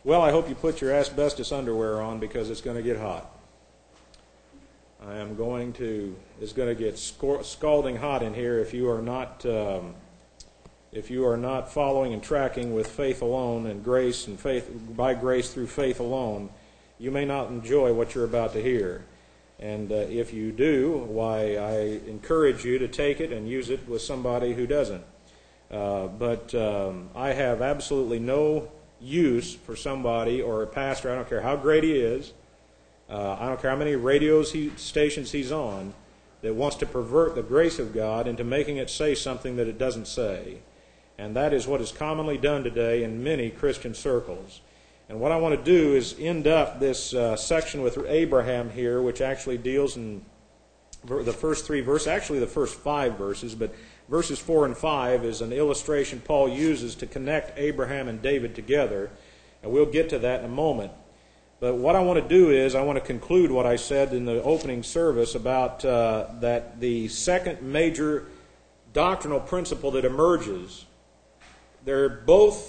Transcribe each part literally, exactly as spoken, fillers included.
Well, I hope you put your asbestos underwear on because it's going to get hot. I am going to, it's going to get scalding hot in here if you are not, um, if you are not following and tracking with faith alone and grace and faith, by grace through faith alone. You may not enjoy what you're about to hear. And uh, if you do, why, I encourage you to take it and use it with somebody who doesn't. Uh, but um, I have absolutely no use for somebody or a pastor, I don't care how great he is, uh, I don't care how many radios he, stations he's on, that wants to pervert the grace of God into making it say something that it doesn't say. And that is what is commonly done today in many Christian circles. And what I want to do is end up this uh, section with Abraham here, which actually deals in the first three verses, actually the first five verses, but verses four and five is an illustration Paul uses to connect Abraham and David together, and we'll get to that in a moment. But what I want to do is I want to conclude what I said in the opening service about uh, that the second major doctrinal principle that emerges, they're both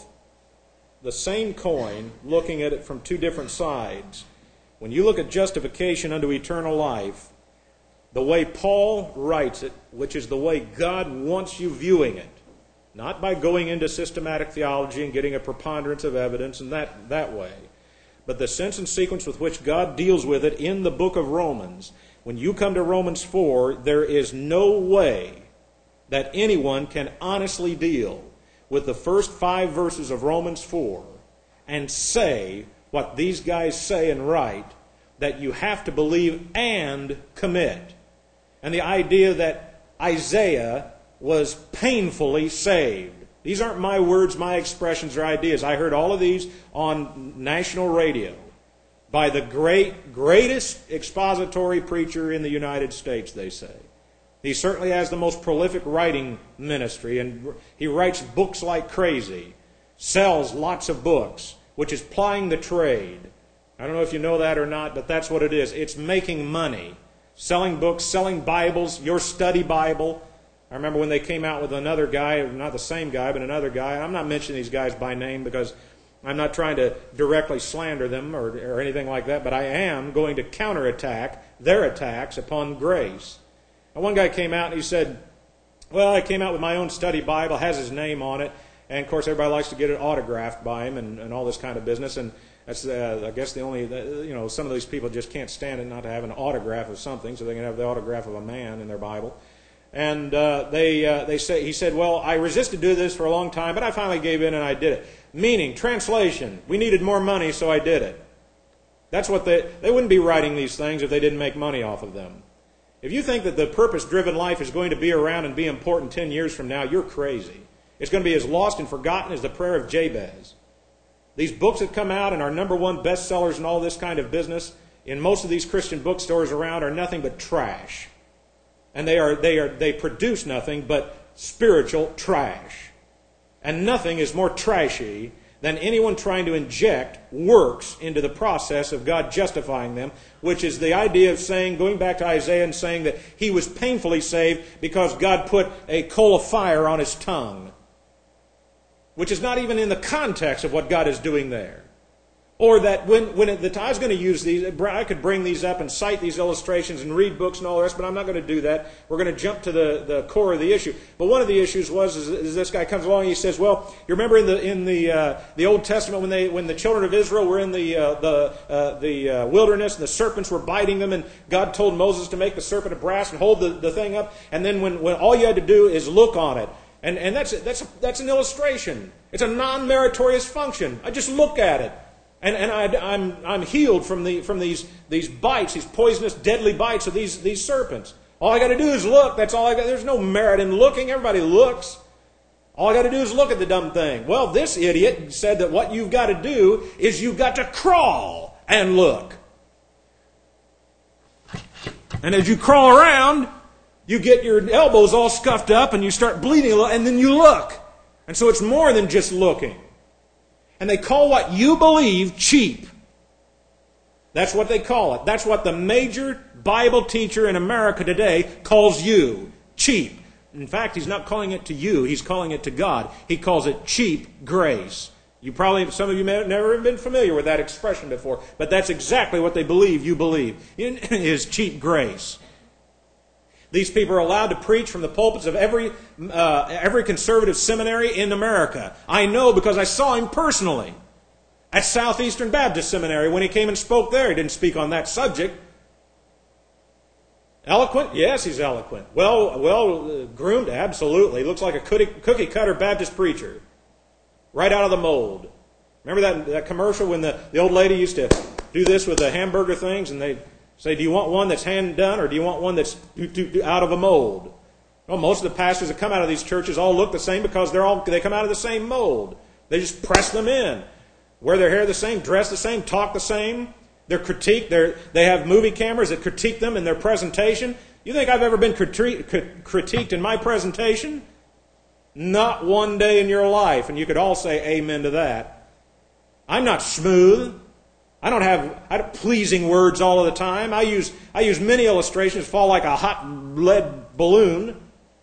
the same coin, looking at it from two different sides. When you look at justification unto eternal life, the way Paul writes it, which is the way God wants you viewing it, not by going into systematic theology and getting a preponderance of evidence and that, that way, but the sense and sequence with which God deals with it in the book of Romans. When you come to Romans four, there is no way that anyone can honestly deal with the first five verses of Romans four and say what these guys say and write, that you have to believe and commit. And the idea that Isaiah was painfully saved. These aren't my words, my expressions, or ideas. I heard all of these on national radio by the great, greatest expository preacher in the United States, they say. He certainly has the most prolific writing ministry, and he writes books like crazy, sells lots of books, which is plying the trade. I don't know if you know that or not, but that's what it is. It's making money. Selling books, selling Bibles, your study Bible. I remember when they came out with another guy, not the same guy, but another guy. I'm not mentioning these guys by name because I'm not trying to directly slander them or, or anything like that, but I am going to counterattack their attacks upon grace. And one guy came out and he said, well, I came out with my own study Bible, has his name on it, and of course everybody likes to get it autographed by him and, and all this kind of business, and that's, uh, I guess, the only, you know, some of these people just can't stand it not to have an autograph of something, so they can have the autograph of a man in their Bible. And uh, they uh, they say, he said, well, I resisted doing this for a long time, but I finally gave in and I did it. Meaning, translation, we needed more money, so I did it. That's what they, they wouldn't be writing these things if they didn't make money off of them. If you think that the purpose-driven life is going to be around and be important ten years from now, you're crazy. It's going to be as lost and forgotten as the prayer of Jabez. These books that come out and are number one bestsellers and all this kind of business in most of these Christian bookstores around are nothing but trash. And they are they are they produce nothing but spiritual trash. And nothing is more trashy than anyone trying to inject works into the process of God justifying them, which is the idea of saying, going back to Isaiah and saying that he was painfully saved because God put a coal of fire on his tongue, which is not even in the context of what God is doing there. Or that when, when it, the, I was going to use these, I could bring these up and cite these illustrations and read books and all the rest, but I'm not going to do that. We're going to jump to the, the core of the issue. But one of the issues was, is, is this guy comes along and he says, well, you remember in the in the uh, the Old Testament when they when the children of Israel were in the uh, the uh, the uh, wilderness and the serpents were biting them, and God told Moses to make the serpent of brass and hold the, the thing up, and then when, when all you had to do is look on it. And and that's that's that's an illustration. It's a non-meritorious function. I just look at it. And and I, I'm I'm healed from the from these these bites, these poisonous, deadly bites of these these serpents. All I got to do is look. That's all I got. There's no merit in looking. Everybody looks. All I got to do is look at the dumb thing. Well, this idiot said that what you've got to do is you've got to crawl and look. And as you crawl around, you get your elbows all scuffed up and you start bleeding a little, and then you look. And so it's more than just looking. And they call what you believe cheap. That's what they call it. That's what the major Bible teacher in America today calls you, cheap. In fact, he's not calling it to you, he's calling it to God. He calls it cheap grace. You probably, some of you may have never been familiar with that expression before, but that's exactly what they believe you believe, is cheap grace. These people are allowed to preach from the pulpits of every uh, every conservative seminary in America. I know because I saw him personally at Southeastern Baptist Seminary when he came and spoke there. He didn't speak on that subject. Eloquent? Yes, he's eloquent. Well, well uh, groomed? Absolutely. Looks like a cookie cutter Baptist preacher. Right out of the mold. Remember that, that commercial when the, the old lady used to do this with the hamburger things and they'd say, do you want one that's hand done or do you want one that's out of a mold? Well, most of the pastors that come out of these churches all look the same because they're all they come out of the same mold. They just press them in. Wear their hair the same, dress the same, talk the same. They're critiqued. They're, they have movie cameras that critique them in their presentation. You think I've ever been critiqued in my presentation? Not one day in your life. And you could all say amen to that. I'm not smooth. I don't have I don't, pleasing words all of the time. I use, I use many illustrations that fall like a hot lead balloon.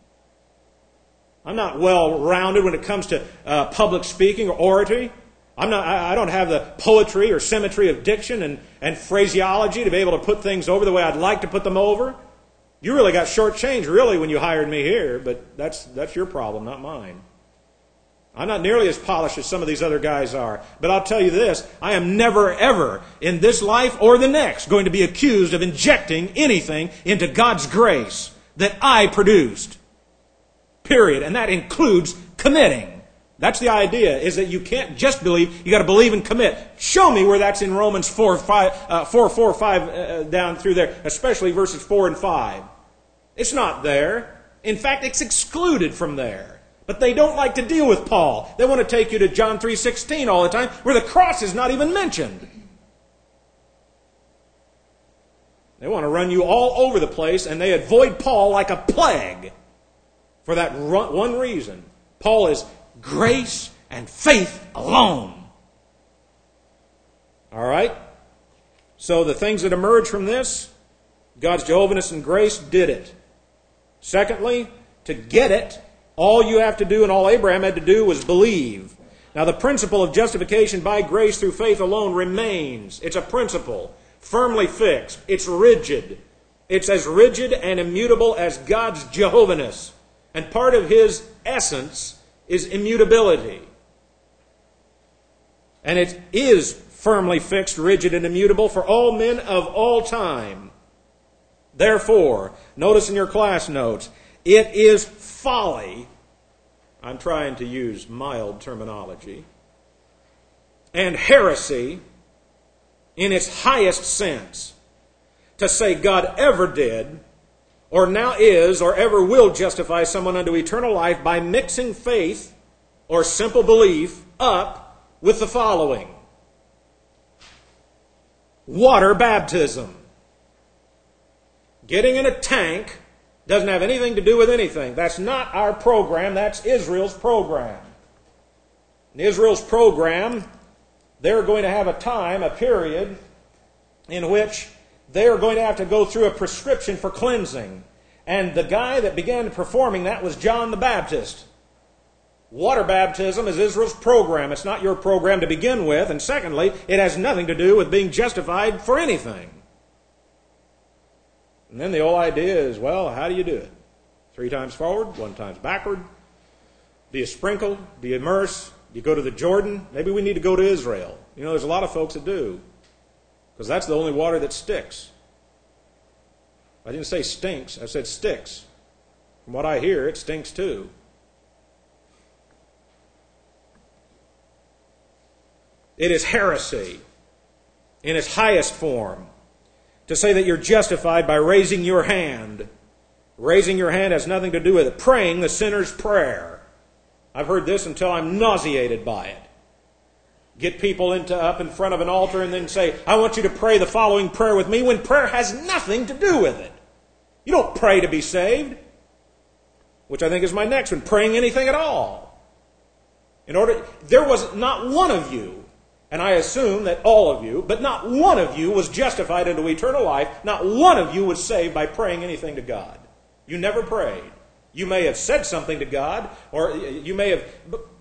I'm not well-rounded when it comes to uh, public speaking or oratory. I'm not, I don't have the poetry or symmetry of diction and, and phraseology to be able to put things over the way I'd like to put them over. You really got shortchanged, really, when you hired me here, but that's that's your problem, not mine. I'm not nearly as polished as some of these other guys are. But I'll tell you this, I am never, ever, in this life or the next, going to be accused of injecting anything into God's grace that I produced. Period. And that includes committing. That's the idea, is that you can't just believe, you got to believe and commit. Show me where that's in Romans four, five, uh, four, four, five, uh, down through there, especially verses four and five. It's not there. In fact, it's excluded from there. But they don't like to deal with Paul. They want to take you to John three sixteen all the time, where the cross is not even mentioned. They want to run you all over the place, and they avoid Paul like a plague for that one reason. Paul is grace and faith alone. All right? So the things that emerge from this, God's Jehovahness and grace did it. Secondly, to get it, all you have to do and all Abraham had to do was believe. Now the principle of justification by grace through faith alone remains. It's a principle, firmly fixed. It's rigid. It's as rigid and immutable as God's Jehovahness. And part of His essence is immutability. And it is firmly fixed, rigid, and immutable for all men of all time. Therefore, notice in your class notes, it is folly, I'm trying to use mild terminology, and heresy in its highest sense to say God ever did, or now is, or ever will justify someone unto eternal life by mixing faith or simple belief up with the following. Water baptism. Getting in a tank doesn't have anything to do with anything. That's not our program. That's Israel's program. In Israel's program, they're going to have a time, a period, in which they're going to have to go through a prescription for cleansing. And the guy that began performing that was John the Baptist. Water baptism is Israel's program. It's not your program to begin with. And secondly, it has nothing to do with being justified for anything. And then the whole idea is, well, how do you do it? Three times forward, one times backward. Do you sprinkle? Do you immerse? Do you go to the Jordan? Maybe we need to go to Israel. You know, there's a lot of folks that do. Because that's the only water that sticks. I didn't say stinks, I said sticks. From what I hear, it stinks too. It is heresy in its highest form to say that you're justified by raising your hand. Raising your hand has nothing to do with it. Praying the sinner's prayer. I've heard this until I'm nauseated by it. Get people into up in front of an altar and then say, I want you to pray the following prayer with me, when prayer has nothing to do with it. You don't pray to be saved. Which I think is my next one. Praying anything at all. In order, there was not one of you, and I assume that all of you, but not one of you was justified into eternal life. Not one of you was saved by praying anything to God. You never prayed. You may have said something to God, or you may have,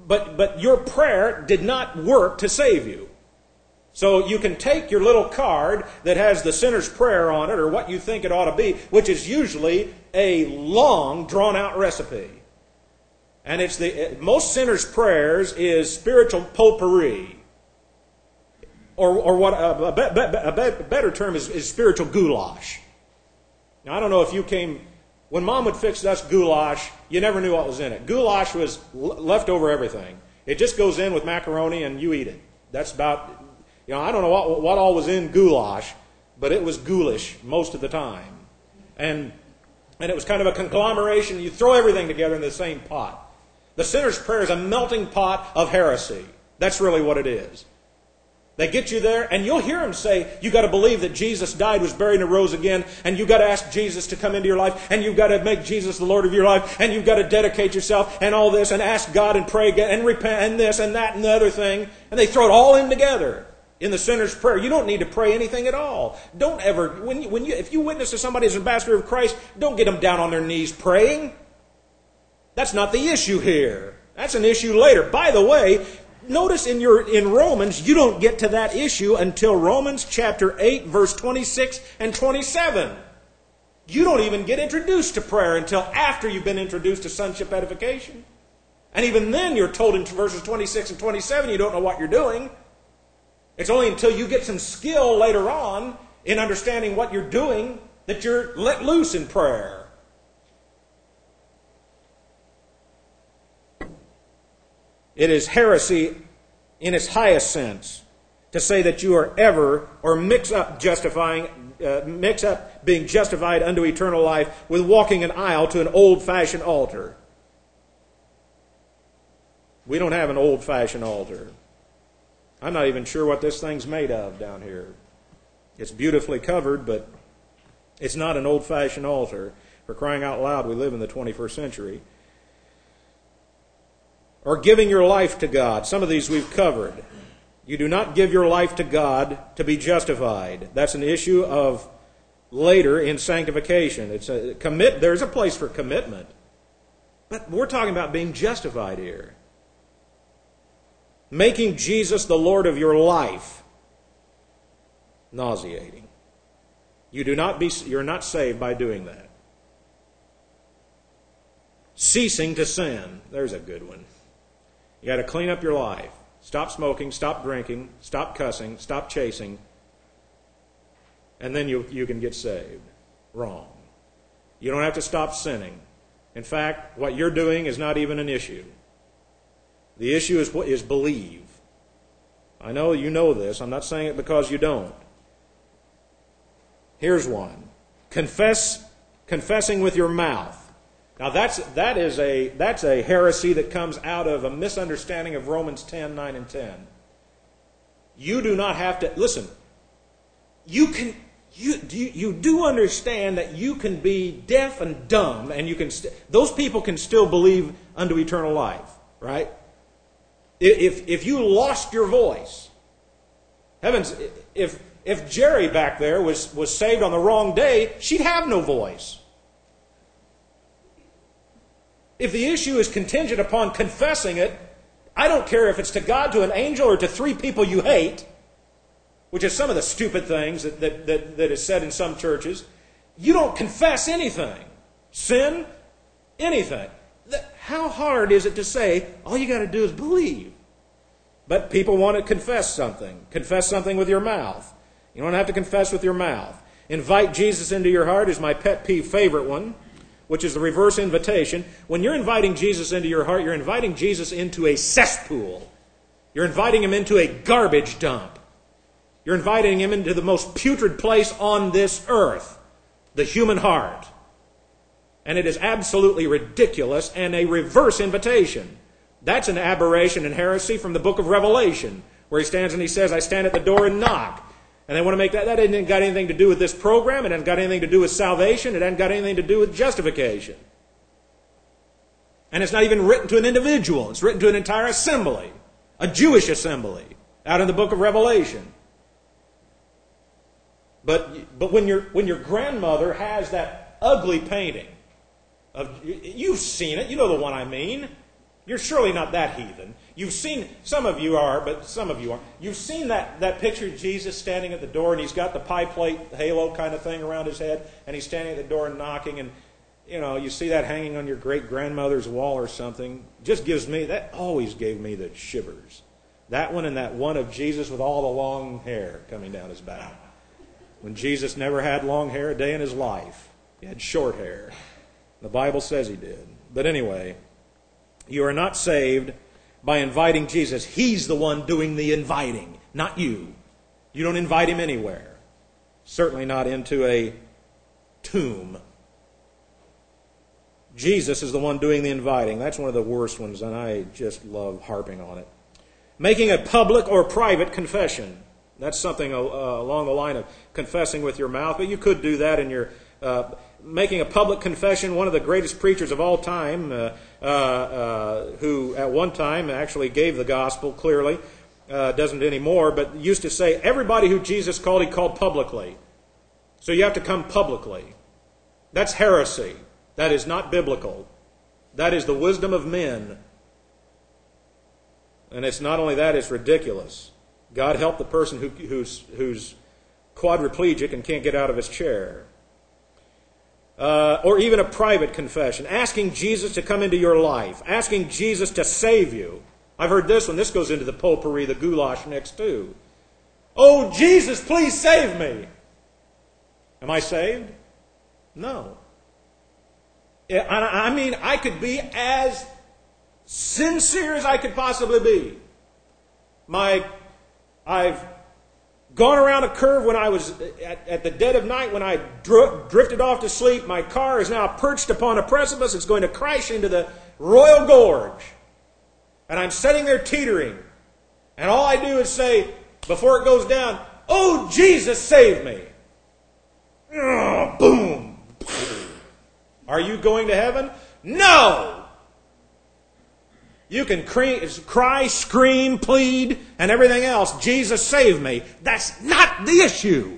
but, but your prayer did not work to save you. So you can take your little card that has the sinner's prayer on it, or what you think it ought to be, which is usually a long, drawn-out recipe. And it's the most sinners' prayers is spiritual potpourri. Or, or what a, a, a better term is, is spiritual goulash. Now, I don't know if you came... When Mom would fix us goulash, you never knew what was in it. Goulash was leftover everything. It just goes in with macaroni and you eat it. That's about... You know, I don't know what, what all was in goulash, but it was ghoulish most of the time. And, and it was kind of a conglomeration. You throw everything together in the same pot. The sinner's prayer is a melting pot of heresy. That's really what it is. They get you there, and you'll hear them say, you got to believe that Jesus died, was buried, and arose again, and you've got to ask Jesus to come into your life, and you've got to make Jesus the Lord of your life, and you've got to dedicate yourself, and all this, and ask God, and pray, and repent, and this, and that, and the other thing. And they throw it all in together in the sinner's prayer. You don't need to pray anything at all. Don't ever, when you, when you, if you witness to somebody as an ambassador of Christ, don't get them down on their knees praying. That's not the issue here. That's an issue later. By the way, notice in your in Romans, you don't get to that issue until Romans chapter eight, verse twenty-six and twenty-seven. You don't even get introduced to prayer until after you've been introduced to sonship edification. And even then, you're told in verses twenty-six and twenty-seven, you don't know what you're doing. It's only until you get some skill later on in understanding what you're doing that you're let loose in prayer. It is heresy in its highest sense to say that you are ever or mix up justifying, uh, mix up being justified unto eternal life with walking an aisle to an old-fashioned altar. We don't have an old-fashioned altar. I'm not even sure what this thing's made of down here. It's beautifully covered, but it's not an old-fashioned altar. For crying out loud, we live in the twenty-first century. Or giving your life to God. Some of these we've covered. You do not give your life to God to be justified. That's an issue of later in sanctification. It's a commit. There's a place for commitment. But we're talking about being justified here. Making Jesus the Lord of your life. Nauseating. You do not be, you're not saved by doing that. Ceasing to sin. There's a good one. You got to clean up your life. Stop smoking, stop drinking, stop cussing, stop chasing, and then you, you can get saved. Wrong. You don't have to stop sinning. In fact, what you're doing is not even an issue. The issue is, is believe. I know you know this. I'm not saying it because you don't. Here's one. Confess, confessing with your mouth. Now that's that is a that's a heresy that comes out of a misunderstanding of Romans ten, nine, and ten. You do not have to listen. You can you you, you do understand that you can be deaf and dumb, and you can st- those people can still believe unto eternal life, right? If if you lost your voice, heavens, if if Jerry back there was was saved on the wrong day, she'd have no voice. If the issue is contingent upon confessing it, I don't care if it's to God, to an angel, or to three people you hate, which is some of the stupid things that, that, that, that is said in some churches. You don't confess anything. Sin, anything. How hard is it to say, all you got to do is believe? But people want to confess something. Confess something with your mouth. You don't have to confess with your mouth. Invite Jesus into your heart is my pet peeve favorite one, which is the reverse invitation. When you're inviting Jesus into your heart, you're inviting Jesus into a cesspool. You're inviting him into a garbage dump. You're inviting him into the most putrid place on this earth, the human heart. And it is absolutely ridiculous and a reverse invitation. That's an aberration and heresy from the book of Revelation, where he stands and he says, I stand at the door and knock. And they want to make that, that hasn't got anything to do with this program. It hasn't got anything to do with salvation. It hasn't got anything to do with justification. And it's not even written to an individual. It's written to an entire assembly, a Jewish assembly, out in the book of Revelation. But, but when, your, when your grandmother has that ugly painting, of, you've seen it, you know the one I mean, You're surely not that heathen. You've seen, some of you are, but some of you aren't. You've seen that, that picture of Jesus standing at the door, and he's got the pie plate halo kind of thing around his head, and he's standing at the door and knocking, and, you know, you see that hanging on your great-grandmother's wall or something. Just gives me, that always gave me the shivers. That one and that one of Jesus with all the long hair coming down his back. When Jesus never had long hair a day in his life. He had short hair. The Bible says he did. But anyway, you are not saved by inviting Jesus. He's the one doing the inviting, not you. You don't invite him anywhere. Certainly not into a tomb. Jesus is the one doing the inviting. That's one of the worst ones, and I just love harping on it. Making a public or private confession. That's something uh, along the line of confessing with your mouth, but you could do that in your... Uh, making a public confession. One of the greatest preachers of all time, uh, uh, uh, who at one time actually gave the gospel clearly, uh, doesn't anymore, but used to say, everybody who Jesus called, he called publicly. So you have to come publicly. That's heresy. That is not biblical. That is the wisdom of men. And it's not only that, it's ridiculous. God help the person who, who's, who's quadriplegic and can't get out of his chair. Uh, or even a private confession. Asking Jesus to come into your life. Asking Jesus to save you. I've heard this one. This goes into the potpourri, the goulash next too. Oh, Jesus, please save me. Am I saved? No. I mean, I could be as sincere as I could possibly be. My, I've gone around a curve when I was at, at the dead of night, when I dr- drifted off to sleep. My car is now perched upon a precipice. It's going to crash into the Royal Gorge. And I'm sitting there teetering. And all I do is say, before it goes down, oh, Jesus, save me. Oh, boom. Are you going to heaven? No! You can cry, scream, plead, and everything else. Jesus, save me. That's not the issue.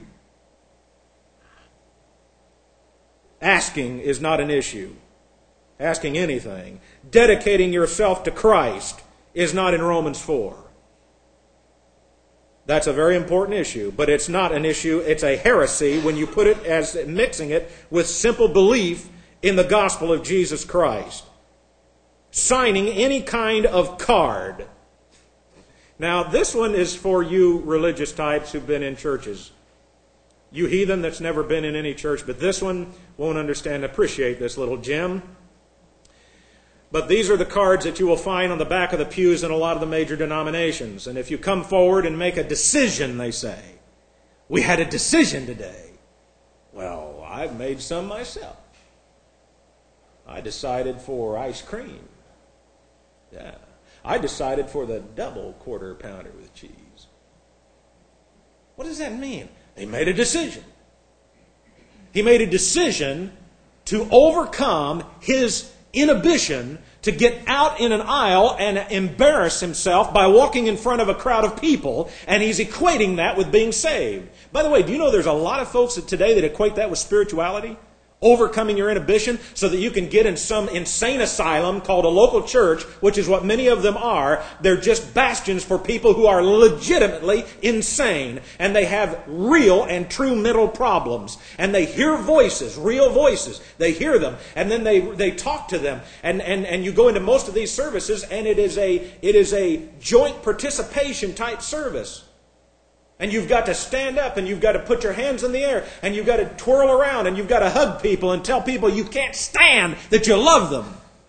Asking is not an issue. Asking anything. Dedicating yourself to Christ is not in Romans four. That's a very important issue, but it's not an issue. It's a heresy when you put it as mixing it with simple belief in the gospel of Jesus Christ. Signing any kind of card. Now, this one is for you religious types who've been in churches. You heathen that's never been in any church, but this one won't understand and appreciate this little gem. But these are the cards that you will find on the back of the pews in a lot of the major denominations. And if you come forward and make a decision, they say, we had a decision today. Well, I've made some myself. I decided for ice cream. Yeah. I decided for the double quarter pounder with cheese. What does that mean? He made a decision. He made a decision to overcome his inhibition to get out in an aisle and embarrass himself by walking in front of a crowd of people, and he's equating that with being saved. By the way, do you know there's a lot of folks that today that equate that with spirituality? Overcoming your inhibition so that you can get in some insane asylum called a local church, which is what many of them are. They're just bastions for people who are legitimately insane, and they have real and true mental problems. And they hear voices, real voices. They hear them, and then they they talk to them. And, and, and you go into most of these services, and it is a it is a joint participation type service. And you've got to stand up, and you've got to put your hands in the air, and you've got to twirl around, and you've got to hug people and tell people you can't stand that you love them.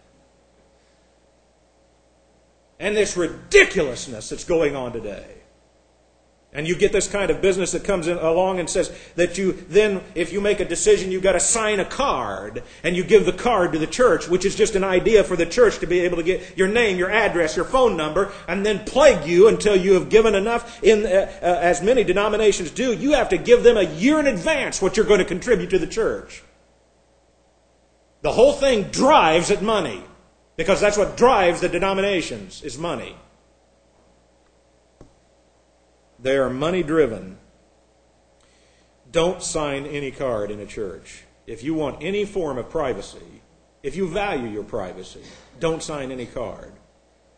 And this ridiculousness that's going on today. And you get this kind of business that comes in along and says that you then, if you make a decision, you've got to sign a card. And you give the card to the church, which is just an idea for the church to be able to get your name, your address, your phone number, and then plague you until you have given enough. In uh, uh, as many denominations do, you have to give them a year in advance what you're going to contribute to the church. The whole thing drives at money. Because that's what drives the denominations, is money. They are money driven. Don't sign any card in a church. If you want any form of privacy, if you value your privacy, don't sign any card.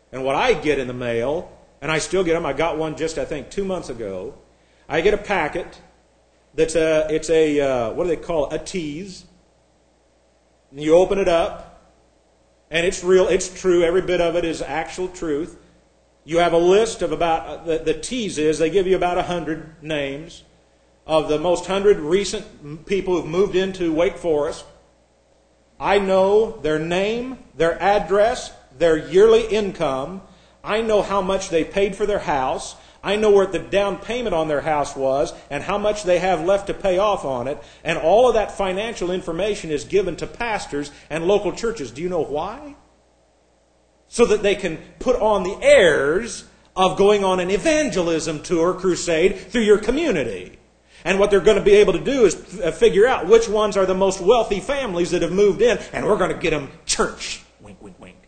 And what I get in the mail, and I still get them, I got one just, I think, two months ago. I get a packet that's a, it's a, uh, what do they call it, a tease. And you open it up, and it's real, it's true, every bit of it is actual truth. You have a list of about, the, the tease is, they give you about a hundred names of the most hundred recent people who've moved into Wake Forest. I know their name, their address, their yearly income. I know how much they paid for their house. I know what the down payment on their house was and how much they have left to pay off on it. And all of that financial information is given to pastors and local churches. Do you know why? So that they can put on the airs of going on an evangelism tour, crusade, through your community. And what they're going to be able to do is figure out which ones are the most wealthy families that have moved in, and we're going to get them church. Wink, wink, wink.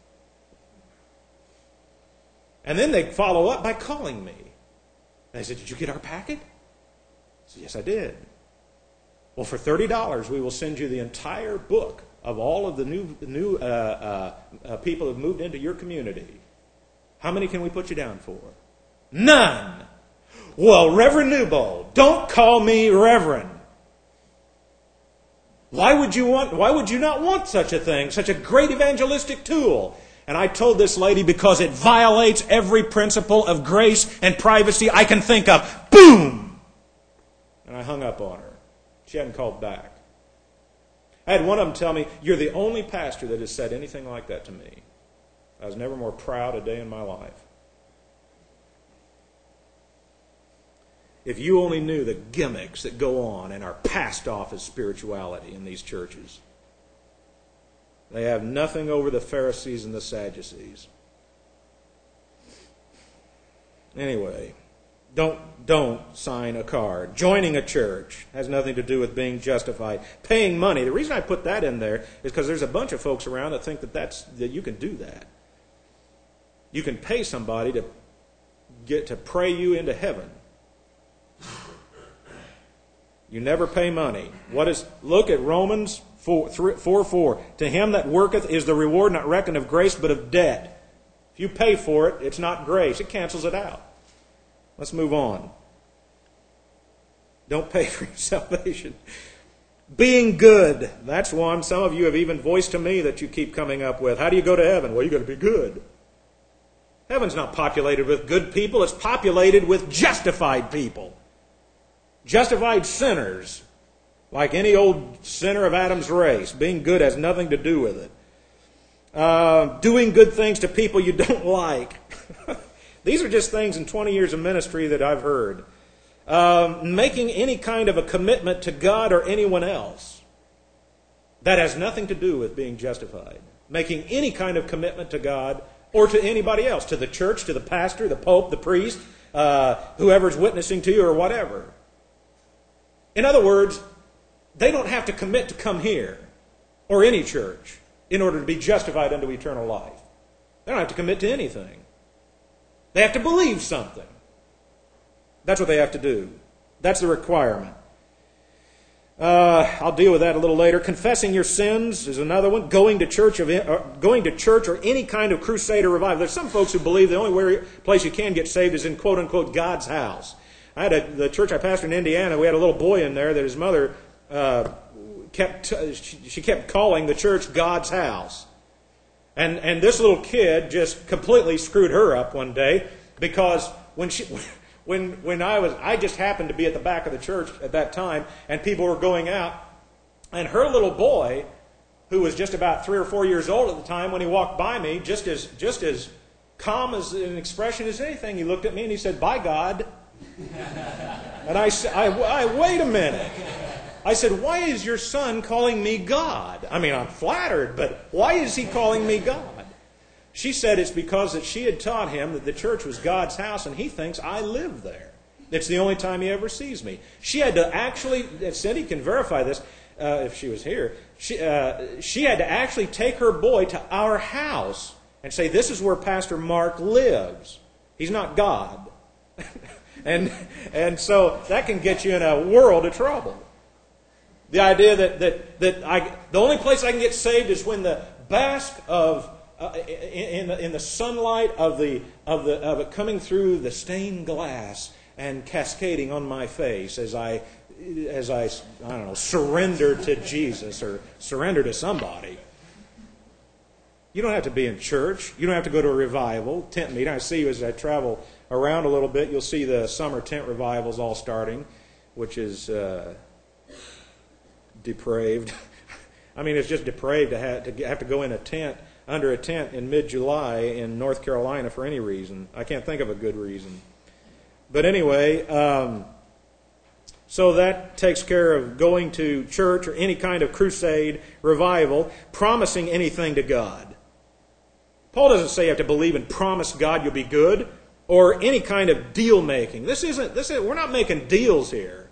And then they follow up by calling me. And they said, did you get our packet? I said, yes, I did. Well, for thirty dollars, we will send you the entire book of all of the new new uh, uh, uh, people who have moved into your community. How many can we put you down for? None. Well, Reverend Newbold, don't call me Reverend. Why would you want? Why would you not want such a thing, such a great evangelistic tool? And I told this lady because it violates every principle of grace and privacy I can think of. Boom! And I hung up on her. She hadn't called back. I had one of them tell me, you're the only pastor that has said anything like that to me. I was never more proud a day in my life. If you only knew the gimmicks that go on and are passed off as spirituality in these churches. They have nothing over the Pharisees and the Sadducees. Anyway, don't, don't sign a card. Joining a church has nothing to do with being justified. Paying money. The reason I put that in there is because there's a bunch of folks around that think that, that's, that you can do that. You can pay somebody to get to pray you into heaven. You never pay money. What is? Look at Romans four, four. To him that worketh is the reward not reckoned of grace, but of debt. If you pay for it, it's not grace. It cancels it out. Let's move on. Don't pay for your salvation. Being good. That's one. Some of you have even voiced to me that you keep coming up with. How do you go to heaven? Well, you've got to be good. Heaven's not populated with good people. It's populated with justified people. Justified sinners, like any old sinner of Adam's race. Being good has nothing to do with it. Uh, doing good things to people you don't like. These are just things in twenty years of ministry that I've heard. Um, making any kind of a commitment to God or anyone else. That has nothing to do with being justified. Making any kind of commitment to God or to anybody else. To the church, to the pastor, the pope, the priest, uh, whoever's witnessing to you or whatever. In other words, they don't have to commit to come here or any church in order to be justified unto eternal life. They don't have to commit to anything. They have to believe something. That's what they have to do. That's the requirement. Uh, I'll deal with that a little later. Confessing your sins is another one. Going to church, of, uh, going to church or any kind of crusade or revival. There's some folks who believe the only way, place you can get saved is in quote-unquote God's house. I had a, the church I pastored in Indiana, we had a little boy in there that his mother uh, kept, uh, she, she kept calling the church God's house. And and this little kid just completely screwed her up one day because when she, when when I was, I just happened to be at the back of the church at that time and people were going out and her little boy, who was just about three or four years old at the time when he walked by me, just as, just as calm as an expression as anything, he looked at me and he said, "By God." And I, I, I, wait a minute. I said, why is your son calling me God? I mean, I'm flattered, but why is he calling me God? She said it's because that she had taught him that the church was God's house and he thinks I live there. It's the only time he ever sees me. She had to actually, Cindy can verify this uh, if she was here, she, uh, she had to actually take her boy to our house and say, this is where Pastor Mark lives. He's not God. And and so that can get you in a world of trouble. The idea that that that I the only place I can get saved is when the bask of uh, in, in, the, in the sunlight of the of the of it coming through the stained glass and cascading on my face as I as I I don't know surrender to Jesus or surrender to somebody. You don't have to be in church. You don't have to go to a revival, tent meeting. I see as I travel around a little bit, you'll see the summer tent revivals all starting, which is uh, depraved. I mean, it's just depraved to have, to have to go in a tent, under a tent in mid-July in North Carolina for any reason. I can't think of a good reason. But anyway, um, so that takes care of going to church or any kind of crusade, revival, promising anything to God. Paul doesn't say you have to believe and promise God you'll be good, or any kind of deal making. This isn't. This is, we're not making deals here.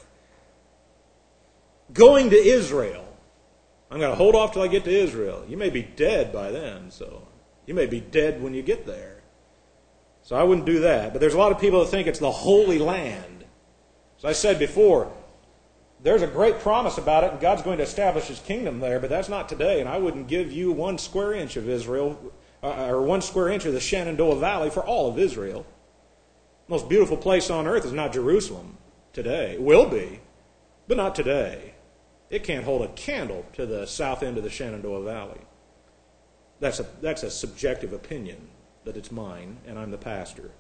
Going to Israel. I'm going to hold off till I get to Israel. You may be dead by then, so you may be dead when you get there. So I wouldn't do that. But there's a lot of people that think it's the Holy Land. As I said before, there's a great promise about it, and God's going to establish His kingdom there, but that's not today, and I wouldn't give you one square inch of Israel, uh, or one square inch of the Shenandoah Valley for all of Israel. The most beautiful place on earth is not Jerusalem today. It will be, but not today. It can't hold a candle to the south end of the Shenandoah Valley. That's a, that's a subjective opinion, that it's mine, and I'm the pastor.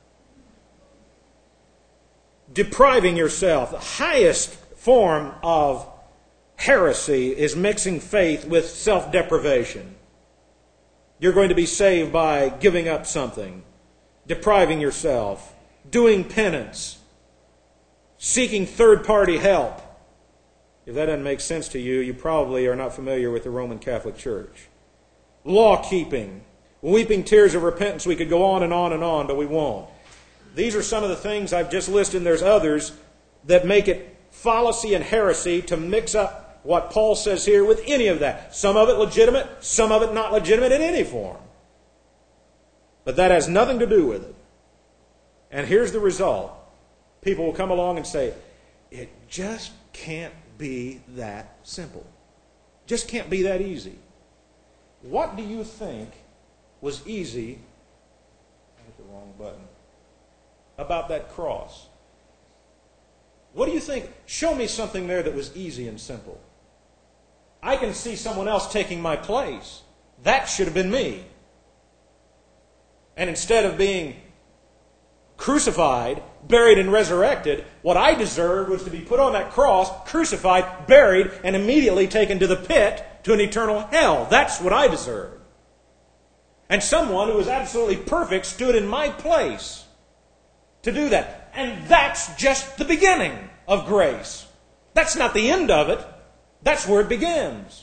Depriving yourself. The highest form of heresy is mixing faith with self-deprivation. You're going to be saved by giving up something, depriving yourself, doing penance, seeking third-party help. If that doesn't make sense to you, you probably are not familiar with the Roman Catholic Church. Law-keeping, weeping tears of repentance. We could go on and on and on, but we won't. These are some of the things I've just listed, and there's others that make it fallacy and heresy to mix up what Paul says here with any of that. Some of it legitimate, some of it not legitimate in any form. But that has nothing to do with it. And here's the result. People will come along and say, it just can't be that simple. Just can't be that easy. What do you think was easy? I hit the wrong button. About that cross. What do you think? Show me something there that was easy and simple. I can see someone else taking my place. That should have been me. And instead of being crucified, buried, and resurrected, what I deserved was to be put on that cross, crucified, buried, and immediately taken to the pit, to an eternal hell. That's what I deserved. And someone who was absolutely perfect stood in my place to do that. And that's just the beginning of grace. That's not the end of it. That's where it begins.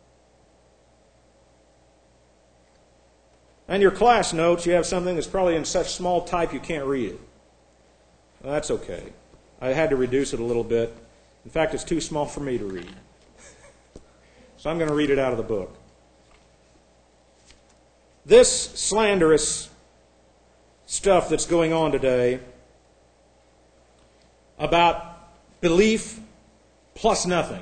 And your class notes, you have something that's probably in such small type you can't read it. Well, that's okay. I had to reduce it a little bit. In fact, it's too small for me to read. So I'm going to read it out of the book. This slanderous stuff that's going on today about belief plus nothing,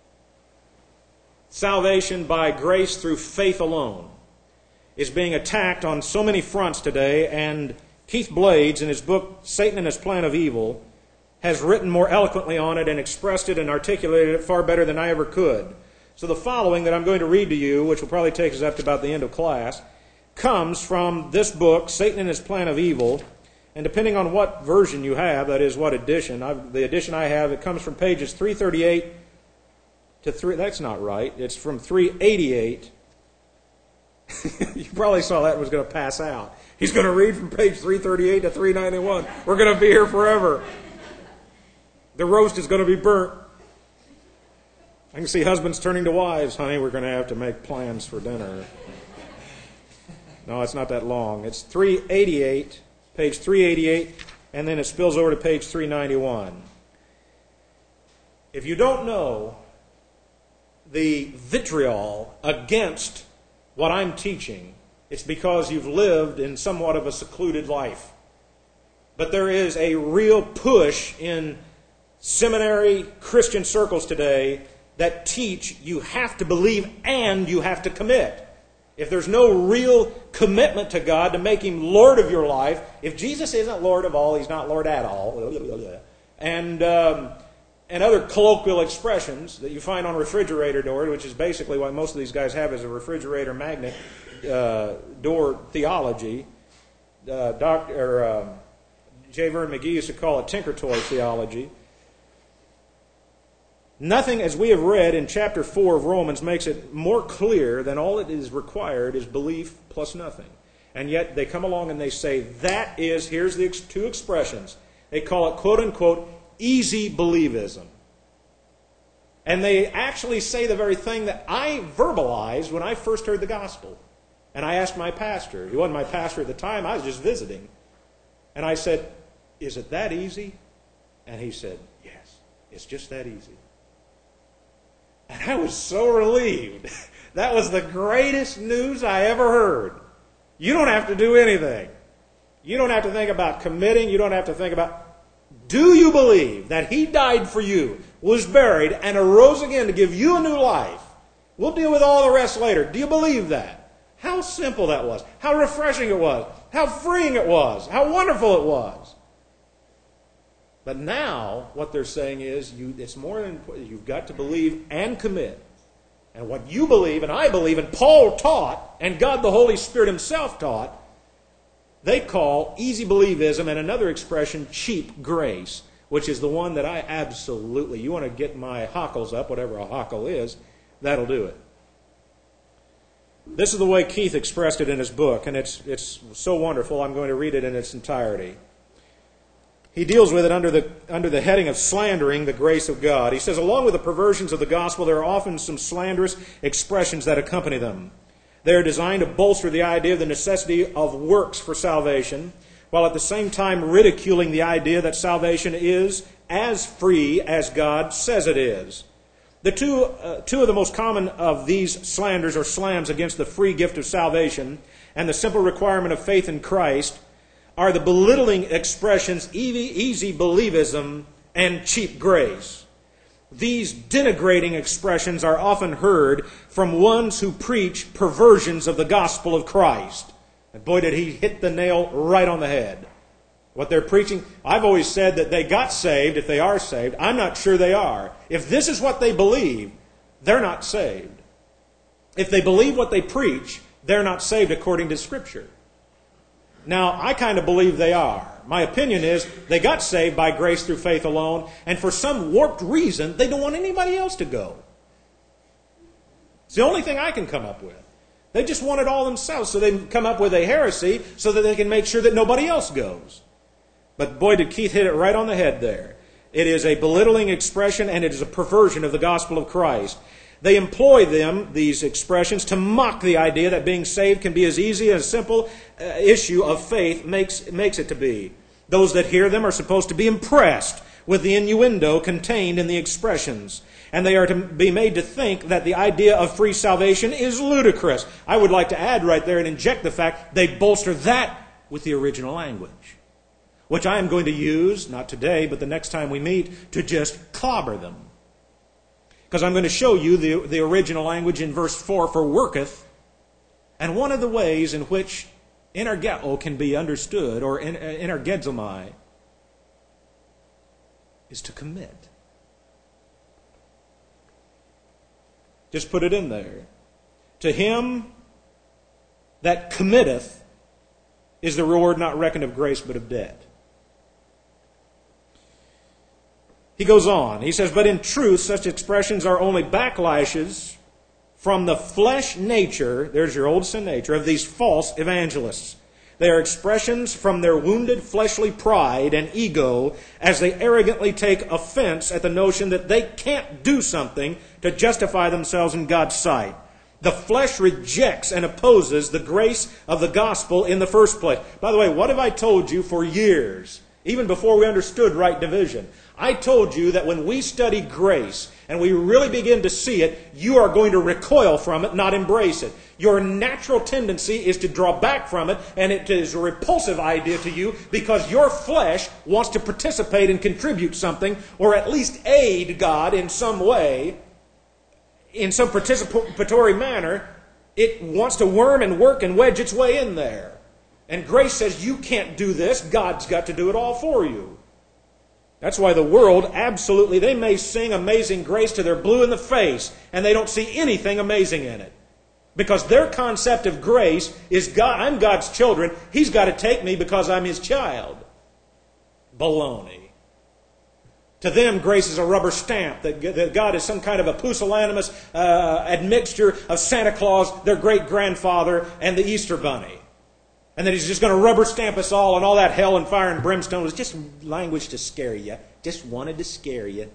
salvation by grace through faith alone, is being attacked on so many fronts today, and Keith Blades, in his book Satan and His Plan of Evil, has written more eloquently on it and expressed it and articulated it far better than I ever could. So the following that I'm going to read to you, which will probably take us up to about the end of class, comes from this book, Satan and His Plan of Evil. And depending on what version you have, that is, what edition, I've, the edition I have, it comes from pages three thirty-eight to three. That's not right. It's from three eighty-eight. You probably saw that and was going to pass out. He's going to read from page three thirty-eight to three ninety-one. We're going to be here forever. The roast is going to be burnt. I can see husbands turning to wives. Honey, we're going to have to make plans for dinner. No, it's not that long. It's three eighty-eight, page three eighty-eight, and then it spills over to page three ninety-one. If you don't know the vitriol against what I'm teaching, it's because you've lived in somewhat of a secluded life. But there is a real push in seminary Christian circles today that teach you have to believe and you have to commit. if there's no real commitment to God to make Him Lord of your life, if Jesus isn't Lord of all, He's not Lord at all, and um, and other colloquial expressions that you find on refrigerator doors, which is basically what most of these guys have, is a refrigerator magnet uh, door theology. Uh, Doctor uh, J. Vernon McGee used to call it Tinker Toy theology. Nothing, as we have read in chapter four of Romans, makes it more clear than all that is required is belief plus nothing. And yet they come along and they say that is, here's the two expressions. They call it, quote unquote, easy believism. And they actually say the very thing that I verbalized when I first heard the gospel. And I asked my pastor. He wasn't my pastor at the time. I was just visiting. And I said, is it that easy? And he said, yes, it's just that easy. And I was so relieved. That was the greatest news I ever heard. You don't have to do anything. You don't have to think about committing. You don't have to think about... Do you believe that He died for you, was buried, and arose again to give you a new life? We'll deal with all the rest later. Do you believe that? How simple that was. How refreshing it was. How freeing it was. How wonderful it was. But now, what they're saying is, you, it's more than you've got to believe and commit. And what you believe, and I believe, and Paul taught, and God the Holy Spirit Himself taught, they call easy believism, and another expression, cheap grace, which is the one that I absolutely, you want to get my hockles up, whatever a hockle is, that'll do it. This is the way Keith expressed it in his book, and it's it's so wonderful, I'm going to read it in its entirety. He deals with it under the under the heading of slandering the grace of God. He says, along with the perversions of the gospel, there are often some slanderous expressions that accompany them. They are designed to bolster the idea of the necessity of works for salvation, while at the same time ridiculing the idea that salvation is as free as God says it is. The two, uh, two of the most common of these slanders or slams against the free gift of salvation and the simple requirement of faith in Christ are the belittling expressions easy believism and cheap grace. These denigrating expressions are often heard from ones who preach perversions of the gospel of Christ. And boy, did he hit the nail right on the head. What they're preaching, I've always said that they got saved if they are saved. I'm not sure they are. If this is what they believe, they're not saved. If they believe what they preach, they're not saved according to Scripture. Now, I kind of believe they are. My opinion is they got saved by grace through faith alone, and for some warped reason, they don't want anybody else to go. It's the only thing I can come up with. They just want it all themselves, so they come up with a heresy so that they can make sure that nobody else goes. But boy, did Keith hit it right on the head there. It is a belittling expression, and it is a perversion of the gospel of Christ. They employ them, these expressions, to mock the idea that being saved can be as easy as a simple uh, issue of faith makes, makes it to be. Those that hear them are supposed to be impressed with the innuendo contained in the expressions. And they are to be made to think that the idea of free salvation is ludicrous. I would like to add right there and inject the fact they bolster that with the original language, which I am going to use, not today, but the next time we meet, to just clobber them. Because I'm going to show you the, the original language in verse four for worketh, and one of the ways in which energeo can be understood, or energedzomai, is to commit. Just put it in there. To him that committeth is the reward not reckoned of grace but of debt. He goes on. He says, but in truth, such expressions are only backlashes from the flesh nature, there's your old sin nature, of these false evangelists. They are expressions from their wounded fleshly pride and ego as they arrogantly take offense at the notion that they can't do something to justify themselves in God's sight. The flesh rejects and opposes the grace of the gospel in the first place. By the way, what have I told you for years, even before we understood right division? I told you that when we study grace and we really begin to see it, you are going to recoil from it, not embrace it. Your natural tendency is to draw back from it, and it is a repulsive idea to you because your flesh wants to participate and contribute something, or at least aid God in some way, in some participatory manner, It wants to worm and work and wedge its way in there. And grace says, you can't do this. God's got to do it all for you. That's why the world, absolutely, they may sing Amazing Grace till they're blue in the face, and they don't see anything amazing in it. Because their concept of grace is, God, I'm God's children. He's got to take me because I'm His child. Baloney. To them, grace is a rubber stamp, that God is some kind of a pusillanimous uh, admixture of Santa Claus, their great-grandfather, and the Easter Bunny. And that He's just going to rubber stamp us all, and all that hell and fire and brimstone was just language to scare you. Just wanted to scare you.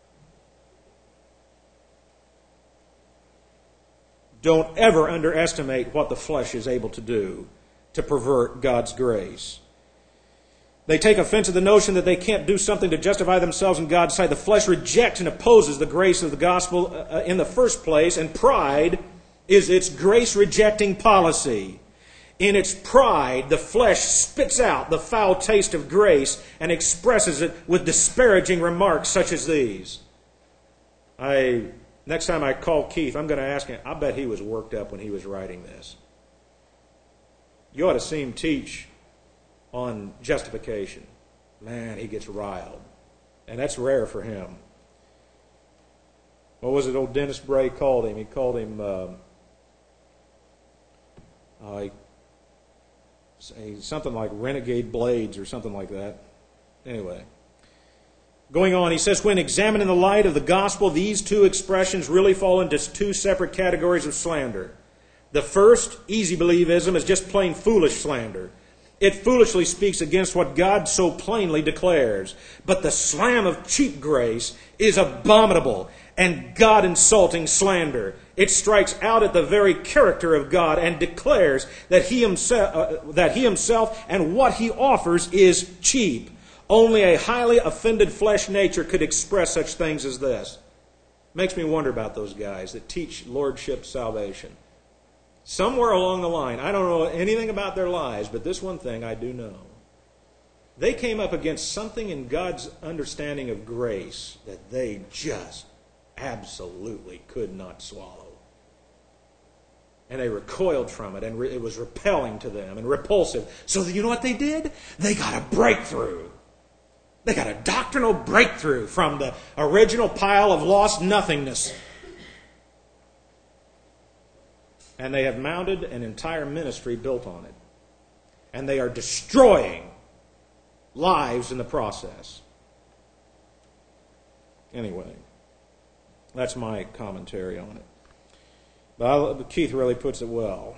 Don't ever underestimate what the flesh is able to do to pervert God's grace. They take offense at the notion that they can't do something to justify themselves in God's sight. The flesh rejects and opposes the grace of the gospel in the first place, and pride is its grace-rejecting policy. In its pride, the flesh spits out the foul taste of grace and expresses it with disparaging remarks such as these. I, next time I call Keith, I'm going to ask him, I bet he was worked up when he was writing this. You ought to see him teach on justification. Man, he gets riled. And that's rare for him. What was it old Dennis Bray called him? He called him uh, uh, something like Renegade Blades or something like that. Anyway. Going on, he says, when examined in the light of the gospel, these two expressions really fall into two separate categories of slander. The first, easy believism, is just plain foolish slander. It foolishly speaks against what God so plainly declares. But the slam of cheap grace is abominable and God-insulting slander. It strikes out at the very character of God and declares that He himself, uh, that He himself and what He offers is cheap. Only a highly offended flesh nature could express such things as this. Makes me wonder about those guys that teach lordship salvation. Somewhere along the line, I don't know anything about their lives, but this one thing I do know. They came up against something in God's understanding of grace that they just absolutely could not swallow. And they recoiled from it, and re- it was repelling to them and repulsive. So you know what they did? They got a breakthrough. They got a doctrinal breakthrough from the original pile of lost nothingness. And they have mounted an entire ministry built on it. And they are destroying lives in the process. Anyway, that's my commentary on it. But I, Keith really puts it well.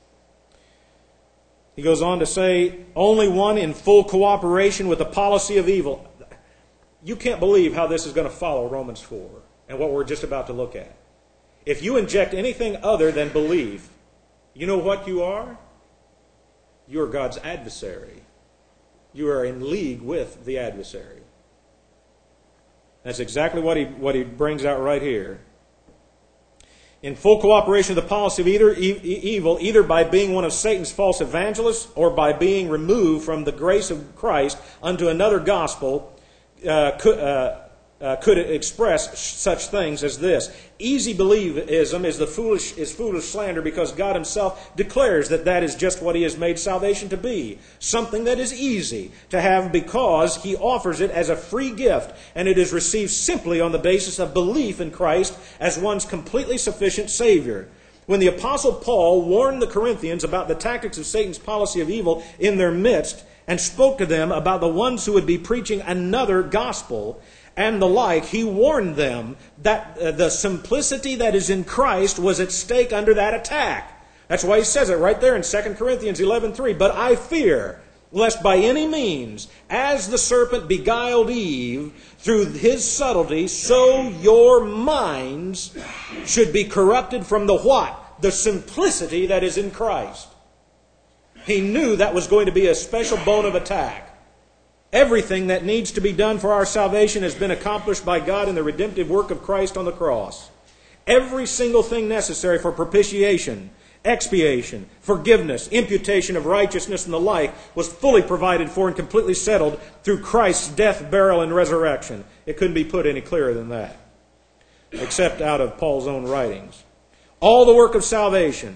He goes on to say, only one in full cooperation with the policy of evil. You can't believe how this is going to follow Romans four and what we're just about to look at. If you inject anything other than belief, you know what you are? You are God's adversary. You are in league with the adversary. That's exactly what he, what he brings out right here. In full cooperation with the policy of either e- evil, either by being one of Satan's false evangelists or by being removed from the grace of Christ unto another gospel, uh, could, uh, uh, could express such things as this. Easy believism is the foolish is foolish slander because God Himself declares that that is just what He has made salvation to be. Something that is easy to have because He offers it as a free gift, and it is received simply on the basis of belief in Christ as one's completely sufficient Savior. When the Apostle Paul warned the Corinthians about the tactics of Satan's policy of evil in their midst and spoke to them about the ones who would be preaching another gospel and the like, he warned them that uh, the simplicity that is in Christ was at stake under that attack. That's why he says it right there in Second Corinthians eleven three. But I fear, lest by any means, as the serpent beguiled Eve through his subtlety, so your minds should be corrupted from the what? The simplicity that is in Christ. He knew that was going to be a special bone of attack. Everything that needs to be done for our salvation has been accomplished by God in the redemptive work of Christ on the cross. Every single thing necessary for propitiation, expiation, forgiveness, imputation of righteousness, and the like was fully provided for and completely settled through Christ's death, burial, and resurrection. It couldn't be put any clearer than that, except out of Paul's own writings. All the work of salvation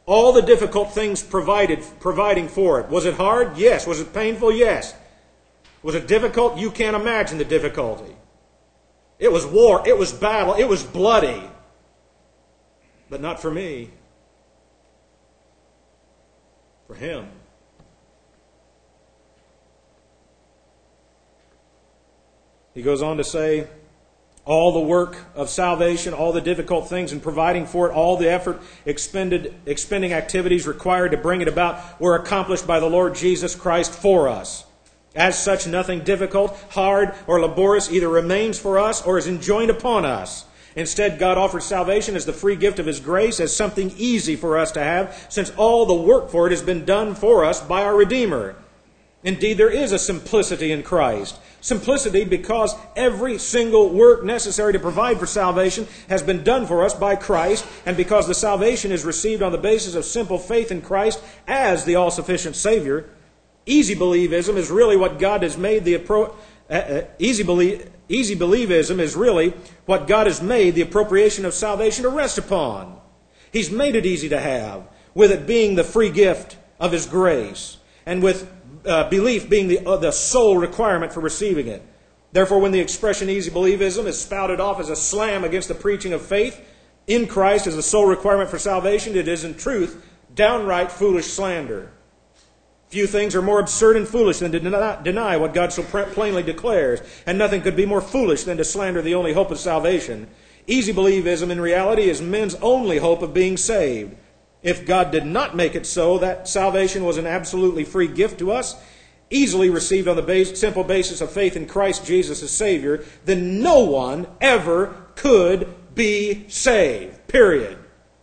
All the difficult things provided, providing for it. Was it hard? Yes. Was it painful? Yes. Was it difficult? You can't imagine the difficulty. It was war. It was battle. It was bloody. But not for me. For Him. He goes on to say, all the work of salvation, all the difficult things in providing for it, all the effort expended, expending activities required to bring it about were accomplished by the Lord Jesus Christ for us. As such, nothing difficult, hard, or laborious either remains for us or is enjoined upon us. Instead, God offers salvation as the free gift of His grace, as something easy for us to have, since all the work for it has been done for us by our Redeemer. Indeed, there is a simplicity in Christ. Simplicity because every single work necessary to provide for salvation has been done for us by Christ, and because the salvation is received on the basis of simple faith in Christ as the all-sufficient Savior. Easy believism is really what God has made the appro- uh, uh, easy believe easy believism is really what God has made the appropriation of salvation to rest upon. He's made it easy to have, with it being the free gift of His grace, and with Uh, belief being the, uh, the sole requirement for receiving it. Therefore, when the expression easy believism is spouted off as a slam against the preaching of faith in Christ as the sole requirement for salvation, it is in truth downright foolish slander. Few things are more absurd and foolish than to deny, deny what God so plainly declares, and nothing could be more foolish than to slander the only hope of salvation. Easy believism in reality is men's only hope of being saved. If God did not make it so, that salvation was an absolutely free gift to us, easily received on the base, simple basis of faith in Christ Jesus as Savior, then no one ever could be saved. Period.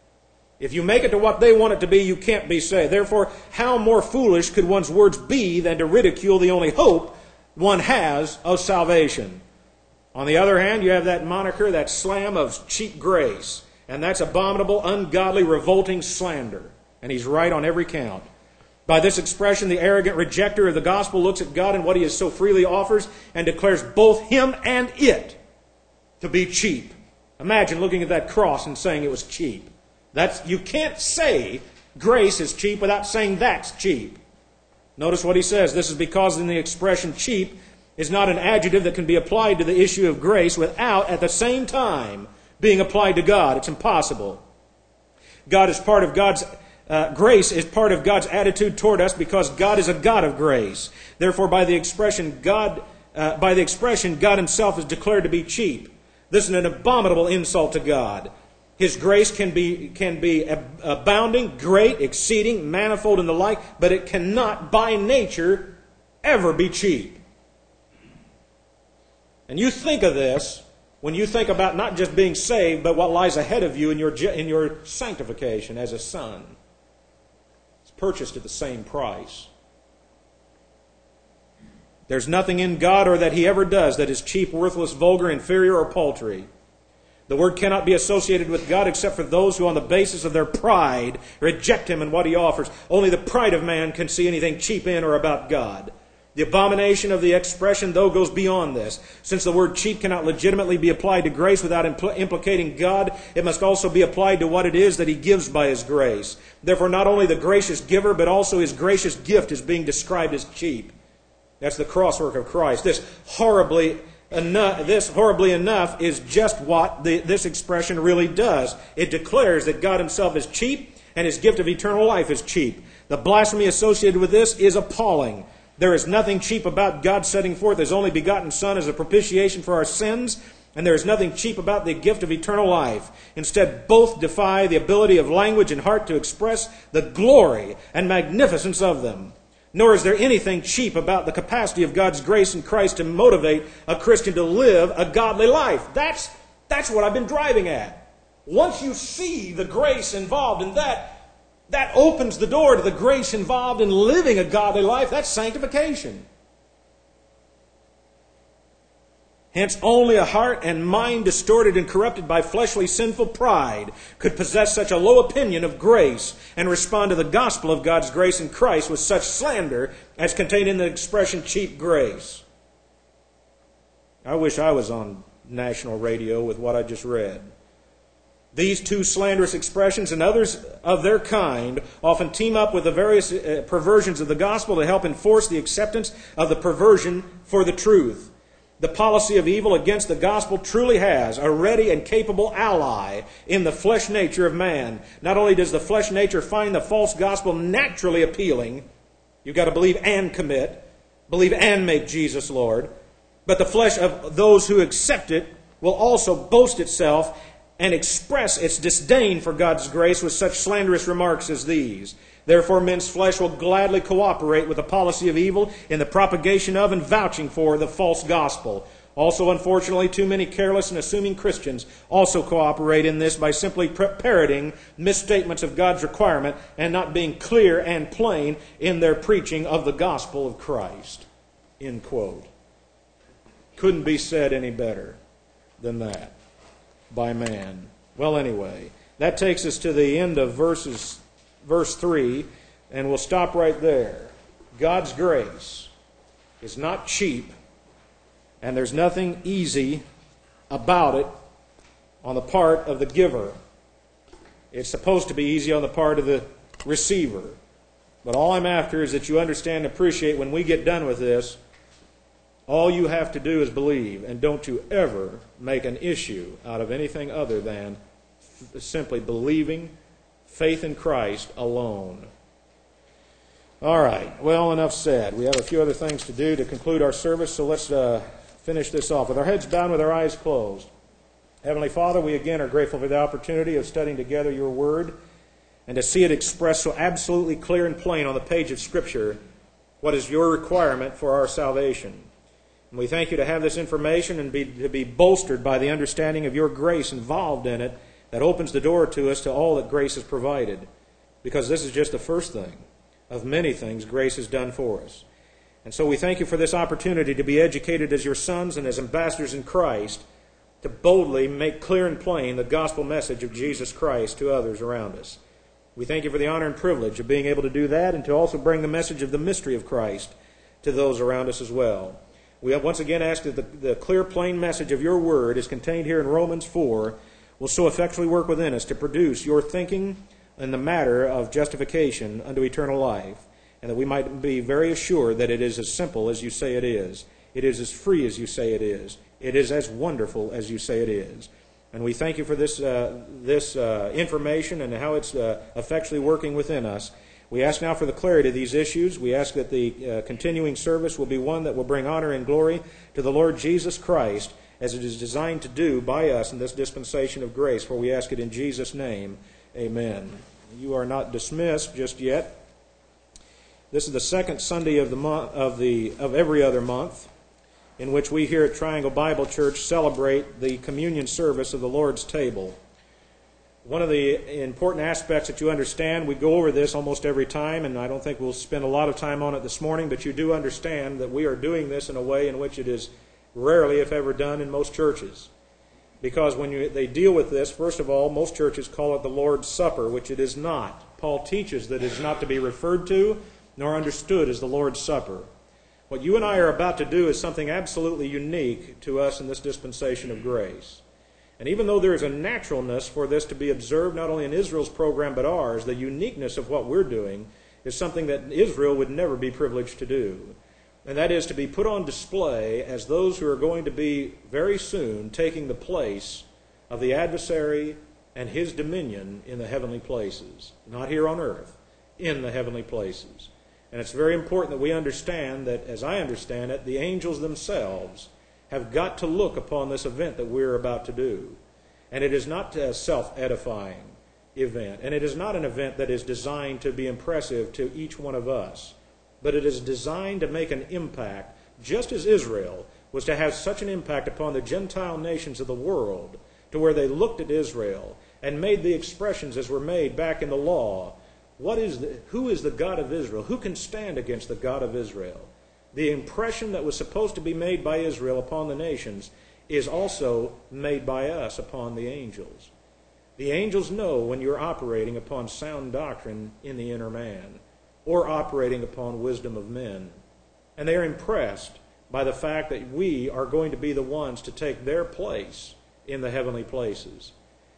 If you make it to what they want it to be, you can't be saved. Therefore, how more foolish could one's words be than to ridicule the only hope one has of salvation? On the other hand, you have that moniker, that slam of cheap grace. And that's abominable, ungodly, revolting slander. And he's right on every count. By this expression, the arrogant rejecter of the gospel looks at God and what He has so freely offers and declares both Him and it to be cheap. Imagine looking at that cross and saying it was cheap. That's, you can't say grace is cheap without saying that's cheap. Notice what he says. This is because in the expression cheap is not an adjective that can be applied to the issue of grace without at the same time being applied to God. It's impossible. God is part of God's uh, grace is part of God's attitude toward us because God is a God of grace. Therefore, by the expression God, uh, by the expression God Himself is declared to be cheap. This is an abominable insult to God. His grace can be can be abounding, great, exceeding, manifold, and the like, but it cannot, by nature, ever be cheap. And you think of this when you think about not just being saved, but what lies ahead of you in your, in your sanctification as a son. It's purchased at the same price. There's nothing in God or that He ever does that is cheap, worthless, vulgar, inferior, or paltry. The word cannot be associated with God except for those who on the basis of their pride reject Him and what He offers. Only the pride of man can see anything cheap in or about God. The abomination of the expression, though, goes beyond this. Since the word cheap cannot legitimately be applied to grace without impl- implicating God, it must also be applied to what it is that He gives by His grace. Therefore, not only the gracious giver, but also His gracious gift is being described as cheap. That's the crosswork of Christ. This horribly enough, this horribly enough is just what the, this expression really does. It declares that God Himself is cheap and His gift of eternal life is cheap. The blasphemy associated with this is appalling. There is nothing cheap about God setting forth His only begotten Son as a propitiation for our sins, and there is nothing cheap about the gift of eternal life. Instead, both defy the ability of language and heart to express the glory and magnificence of them. Nor is there anything cheap about the capacity of God's grace in Christ to motivate a Christian to live a godly life. That's, that's what I've been driving at. Once you see the grace involved in that, that opens the door to the grace involved in living a godly life. That's sanctification. Hence, only a heart and mind distorted and corrupted by fleshly sinful pride could possess such a low opinion of grace and respond to the gospel of God's grace in Christ with such slander as contained in the expression cheap grace. I wish I was on national radio with what I just read. These two slanderous expressions and others of their kind often team up with the various uh, perversions of the gospel to help enforce the acceptance of the perversion for the truth. The policy of evil against the gospel truly has a ready and capable ally in the flesh nature of man. Not only does the flesh nature find the false gospel naturally appealing, you've got to believe and commit, believe and make Jesus Lord, but the flesh of those who accept it will also boast itself and express its disdain for God's grace with such slanderous remarks as these. Therefore, men's flesh will gladly cooperate with the policy of evil in the propagation of and vouching for the false gospel. Also, unfortunately, too many careless and assuming Christians also cooperate in this by simply parroting misstatements of God's requirement and not being clear and plain in their preaching of the gospel of Christ. End quote. Couldn't be said any better than that by man. Well, anyway, that takes us to the end of verses, verse three, and we'll stop right there. God's grace is not cheap, and there's nothing easy about it on the part of the giver. It's supposed to be easy on the part of the receiver. But all I'm after is that you understand and appreciate when we get done with this, all you have to do is believe, and don't you ever make an issue out of anything other than f- simply believing faith in Christ alone. All right, well, enough said. We have a few other things to do to conclude our service, so let's uh, finish this off with our heads bowed, with our eyes closed. Heavenly Father, we again are grateful for the opportunity of studying together your word and to see it expressed so absolutely clear and plain on the page of Scripture what is your requirement for our salvation. And we thank you to have this information and be, to be bolstered by the understanding of your grace involved in it that opens the door to us to all that grace has provided. Because this is just the first thing of many things grace has done for us. And so we thank you for this opportunity to be educated as your sons and as ambassadors in Christ, to boldly make clear and plain the gospel message of Jesus Christ to others around us. We thank you for the honor and privilege of being able to do that and to also bring the message of the mystery of Christ to those around us as well. We have once again asked that the, the clear, plain message of your word is contained here in Romans four will so effectually work within us to produce your thinking in the matter of justification unto eternal life, and that we might be very assured that it is as simple as you say it is. It is as free as you say it is. It is as wonderful as you say it is. And we thank you for this, uh, this uh, information and how it's uh, effectually working within us. We ask now for the clarity of these issues. We ask that the uh, continuing service will be one that will bring honor and glory to the Lord Jesus Christ, as it is designed to do by us in this dispensation of grace, for we ask it in Jesus' name. Amen. You are not dismissed just yet. This is the second Sunday of the month, of the of every other month, in which we here at Triangle Bible Church celebrate the communion service of the Lord's table. One of the important aspects that you understand, we go over this almost every time, and I don't think we'll spend a lot of time on it this morning, but you do understand that we are doing this in a way in which it is rarely, if ever, done in most churches. Because when you, they deal with this, first of all, most churches call it the Lord's Supper, which it is not. Paul teaches that it is not to be referred to nor understood as the Lord's Supper. What you and I are about to do is something absolutely unique to us in this dispensation of grace. And even though there is a naturalness for this to be observed not only in Israel's program but ours, the uniqueness of what we're doing is something that Israel would never be privileged to do. And that is to be put on display as those who are going to be very soon taking the place of the adversary and his dominion in the heavenly places. Not here on earth, in the heavenly places. And it's very important that we understand that, as I understand it, the angels themselves have got to look upon this event that we're about to do. And it is not a self-edifying event. And it is not an event that is designed to be impressive to each one of us. But it is designed to make an impact, just as Israel was to have such an impact upon the Gentile nations of the world, to where they looked at Israel and made the expressions as were made back in the law. What is the, who is the God of Israel? Who can stand against the God of Israel? The impression that was supposed to be made by Israel upon the nations is also made by us upon the angels. The angels know when you're operating upon sound doctrine in the inner man, or operating upon wisdom of men. And they are impressed by the fact that we are going to be the ones to take their place in the heavenly places.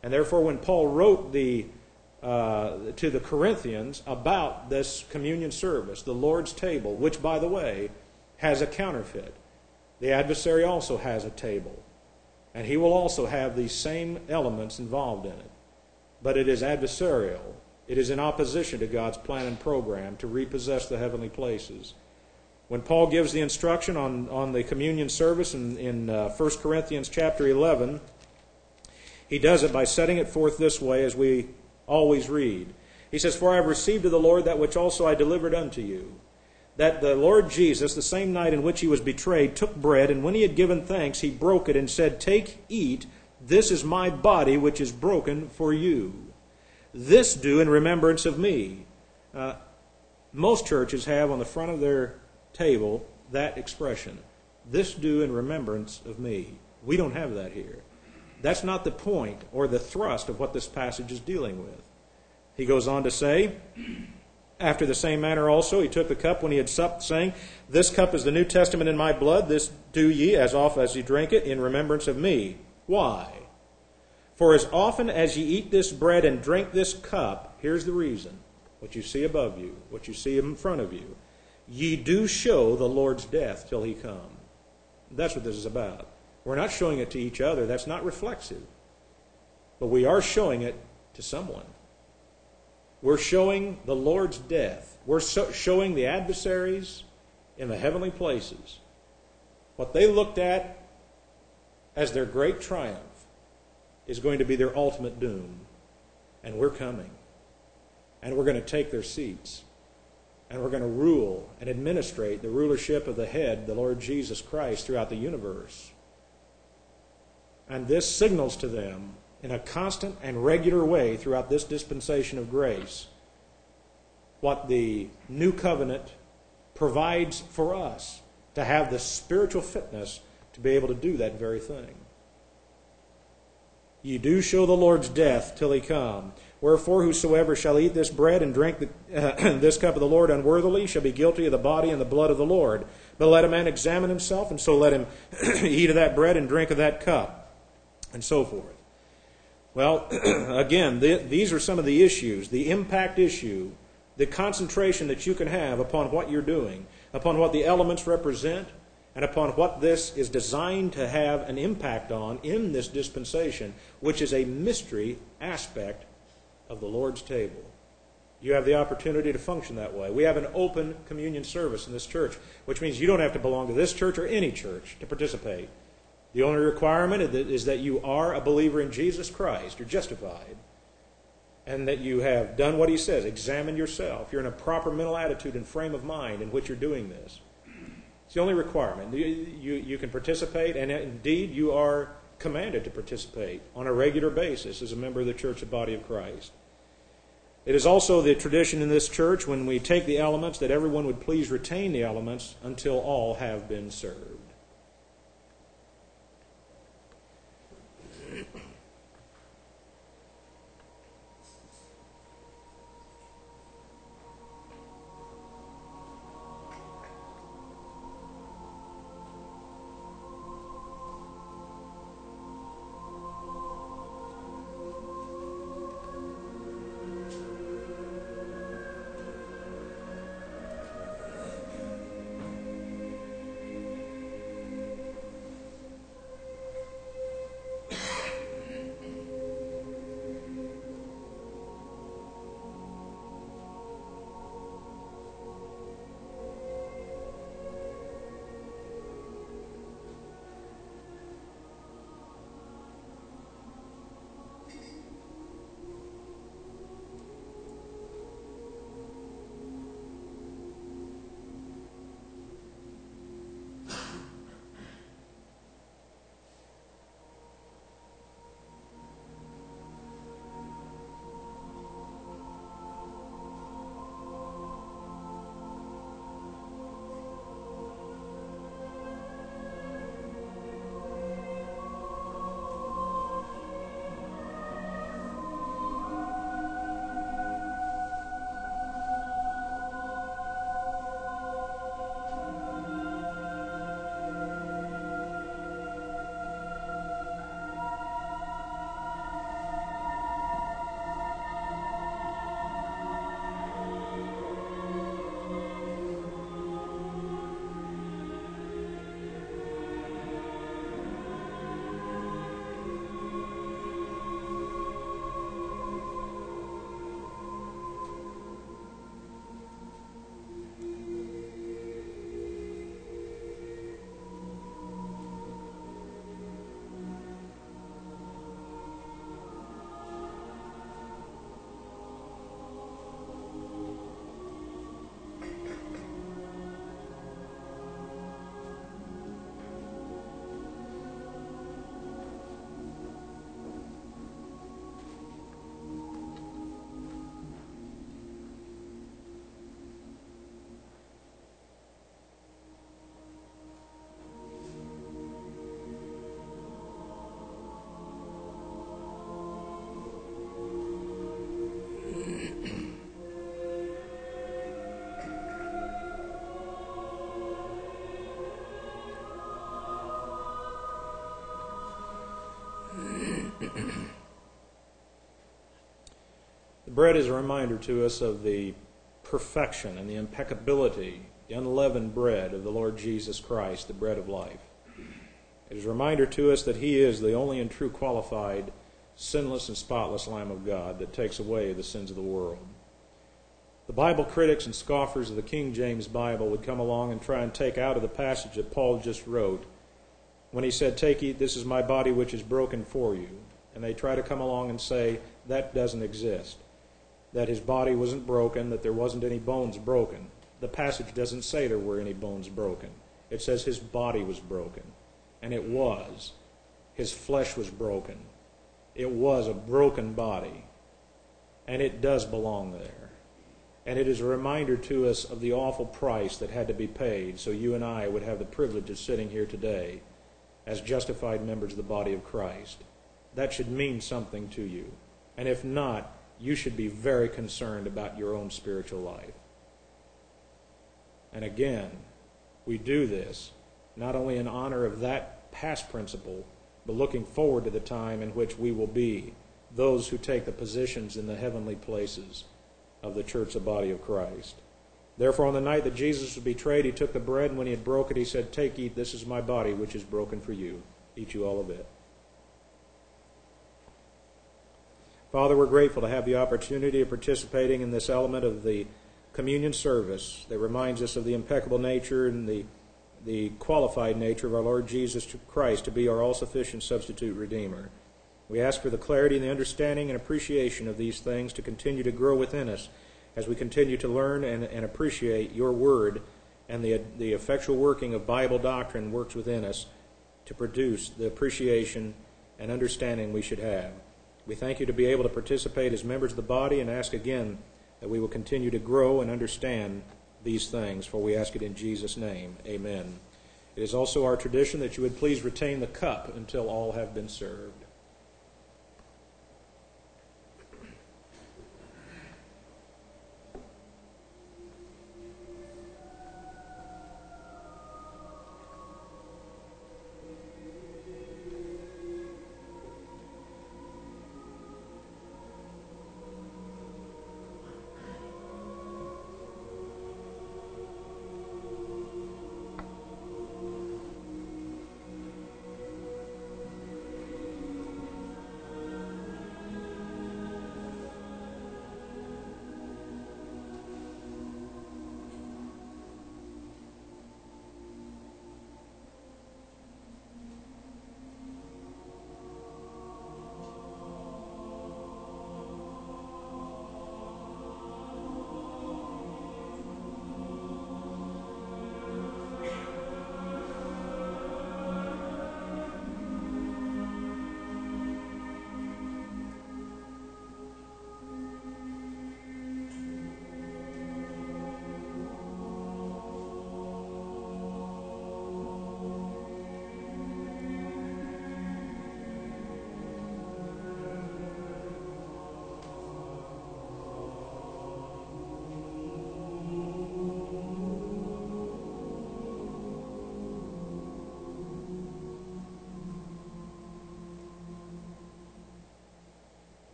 And therefore, when Paul wrote the uh, to the Corinthians about this communion service, the Lord's table, which, by the way, has a counterfeit. The adversary also has a table, and he will also have these same elements involved in it. But it is adversarial. It is in opposition to God's plan and program to repossess the heavenly places. When Paul gives the instruction on, on the communion service in, in uh, First Corinthians chapter eleven, he does it by setting it forth this way, as we always read. He says, "For I have received of the Lord that which also I delivered unto you, that the Lord Jesus, the same night in which he was betrayed, took bread, and when he had given thanks, he broke it and said, Take, eat, this is my body which is broken for you. This do in remembrance of me." Uh, most churches have on the front of their table that expression, "This do in remembrance of me." We don't have that here. That's not the point or the thrust of what this passage is dealing with. He goes on to say, "After the same manner also he took the cup when he had supped, saying, This cup is the New Testament in my blood. This do ye as often as ye drink it in remembrance of me." Why? "For as often as ye eat this bread and drink this cup," here's the reason, what you see above you, what you see in front of you, "ye do show the Lord's death till he come." That's what this is about. We're not showing it to each other. That's not reflexive. But we are showing it to someone. We're showing the Lord's death. We're so showing the adversaries in the heavenly places what they looked at as their great triumph is going to be their ultimate doom. And we're coming. And we're going to take their seats. And we're going to rule and administrate the rulership of the head, the Lord Jesus Christ, throughout the universe. And this signals to them in a constant and regular way throughout this dispensation of grace what the new covenant provides for us to have the spiritual fitness to be able to do that very thing. "Ye do show the Lord's death till he come. Wherefore whosoever shall eat this bread and drink the, uh, this cup of the Lord unworthily shall be guilty of the body and the blood of the Lord. But let a man examine himself, and so let him eat of that bread and drink of that cup," and so forth. Well, again, the, these are some of the issues, the impact issue, the concentration that you can have upon what you're doing, upon what the elements represent, and upon what this is designed to have an impact on in this dispensation, which is a mystery aspect of the Lord's table. You have the opportunity to function that way. We have an open communion service in this church, which means you don't have to belong to this church or any church to participate. The only requirement is that you are a believer in Jesus Christ. You're justified. And that you have done what he says. Examine yourself. You're in a proper mental attitude and frame of mind in which you're doing this. It's the only requirement. You, you, you can participate, and indeed you are commanded to participate on a regular basis as a member of the church, the body of Christ. It is also the tradition in this church, when we take the elements, that everyone would please retain the elements until all have been served. The bread is a reminder to us of the perfection and the impeccability, the unleavened bread of the Lord Jesus Christ, the bread of life. It is a reminder to us that He is the only and true qualified, sinless and spotless Lamb of God that takes away the sins of the world. The Bible critics and scoffers of the King James Bible would come along and try and take out of the passage that Paul just wrote when he said, "Take, eat, this is my body which is broken for you." And they try to come along and say that doesn't exist, that His body wasn't broken, that there wasn't any bones broken. The passage doesn't say there were any bones broken. It says His body was broken. And it was. His flesh was broken. It was a broken body. And it does belong there. And it is a reminder to us of the awful price that had to be paid so you and I would have the privilege of sitting here today as justified members of the body of Christ. That should mean something to you. And if not, you should be very concerned about your own spiritual life. And again, we do this not only in honor of that past principle, but looking forward to the time in which we will be those who take the positions in the heavenly places of the church, the body of Christ. Therefore, on the night that Jesus was betrayed, He took the bread, and when He had broke it, He said, "Take, eat, this is my body, which is broken for you. Eat you all of it." Father, we're grateful to have the opportunity of participating in this element of the communion service that reminds us of the impeccable nature and the, the qualified nature of our Lord Jesus Christ to be our all-sufficient substitute Redeemer. We ask for the clarity and the understanding and appreciation of these things to continue to grow within us as we continue to learn and, and appreciate Your Word, and the, the effectual working of Bible doctrine works within us to produce the appreciation and understanding we should have. We thank You to be able to participate as members of the body, and ask again that we will continue to grow and understand these things, for we ask it in Jesus' name. Amen. It is also our tradition that you would please retain the cup until all have been served.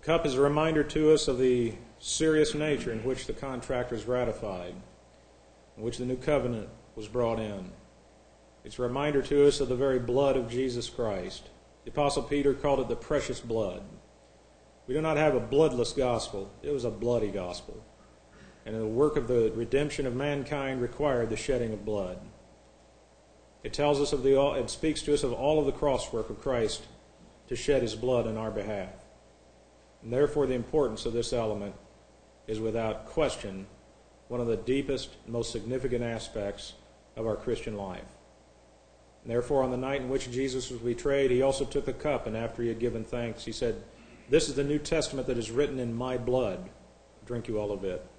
cup is a reminder to us of the serious nature in which the contract was ratified, in which the new covenant was brought in. It's a reminder to us of the very blood of Jesus Christ. The Apostle Peter called it the precious blood. We do not have a bloodless gospel. It was a bloody gospel. And the work of the redemption of mankind required the shedding of blood. It tells us of the, it speaks to us of all of the crosswork of Christ to shed his blood on our behalf. And therefore the importance of this element is without question one of the deepest and most significant aspects of our Christian life. And therefore on the night in which Jesus was betrayed, he also took the cup, and after he had given thanks, he said, "This is the New Testament that is written in my blood. Drink you all of it."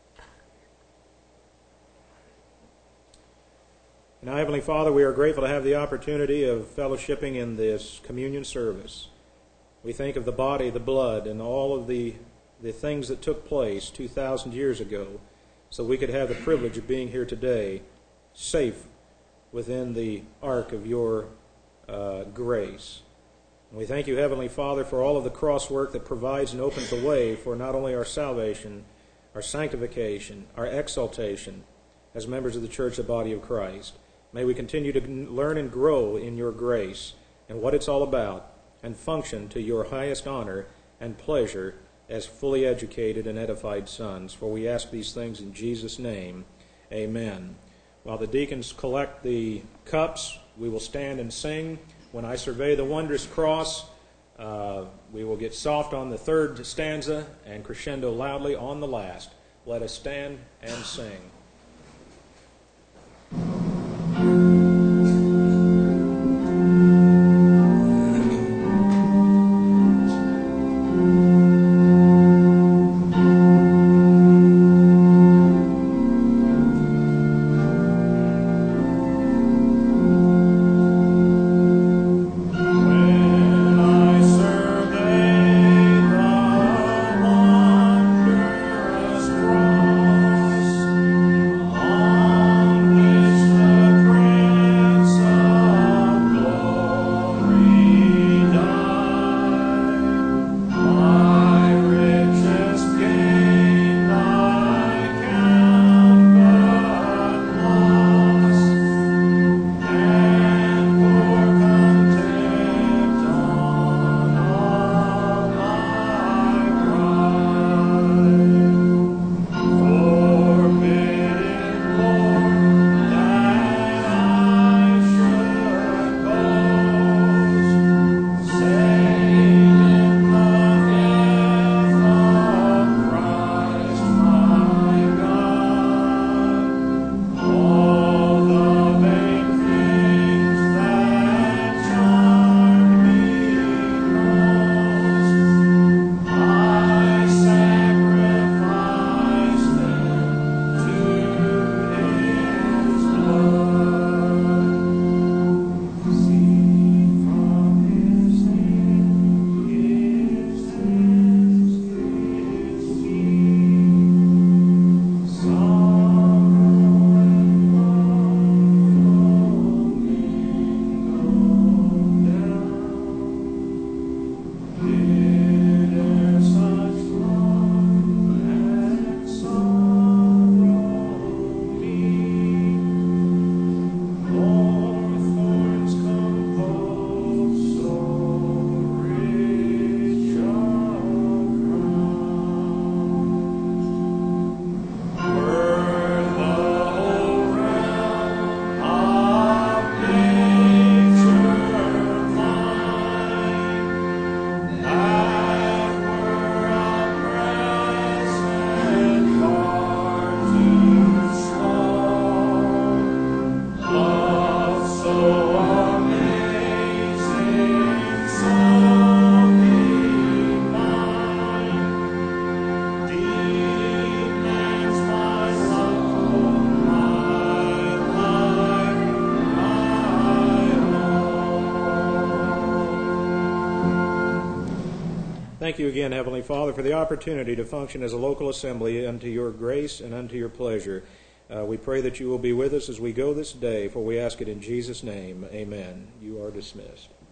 Now, Heavenly Father, we are grateful to have the opportunity of fellowshipping in this communion service. We think of the body, the blood, and all of the, the things that took place two thousand years ago, so we could have the privilege of being here today, safe within the ark of your uh, grace. And we thank you, Heavenly Father, for all of the cross work that provides and opens the way for not only our salvation, our sanctification, our exaltation as members of the church, the body of Christ. May we continue to learn and grow in your grace and what it's all about, and function to your highest honor and pleasure as fully educated and edified sons. For we ask these things in Jesus' name. Amen. While the deacons collect the cups, we will stand and sing. When I survey the wondrous cross, uh, we will get soft on the third stanza and crescendo loudly on the last. Let us stand and sing. Thank you again, Heavenly Father, for the opportunity to function as a local assembly unto your grace and unto your pleasure. Uh, we pray that you will be with us as we go this day, for we ask it in Jesus' name. Amen. You are dismissed.